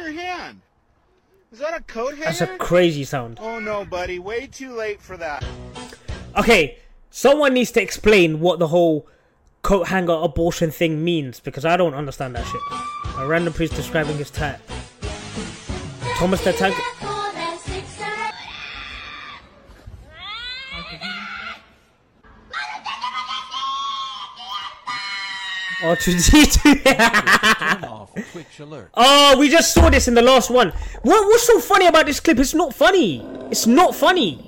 your hand? Is that a coat hanger? That's a crazy sound. Oh no, buddy. Way too late for that. Okay, someone needs to explain what the whole coat hanger abortion thing means, because I don't understand that shit. A random priest describing his type. Thomas the Tank. Oh, we just saw this in the last one. What's so funny about this clip? It's not funny. It's not funny.